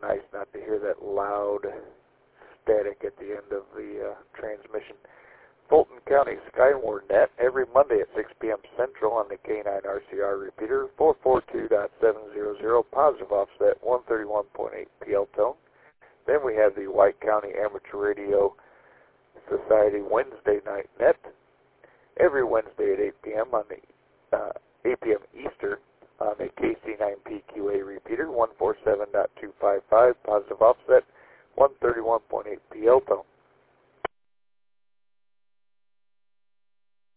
nice not to hear that loud static at the end of the transmission. Fulton County Skyward Net every Monday at 6 p.m. Central on the K9 RCR repeater, 442.700, positive offset, 131.8 PL tone. Then we have the White County Amateur Radio Society Wednesday Night Net every Wednesday at 8 p.m. on the 8 p.m. Eastern on the KC9PQA repeater, 147.255, positive offset, 131.8 PL tone.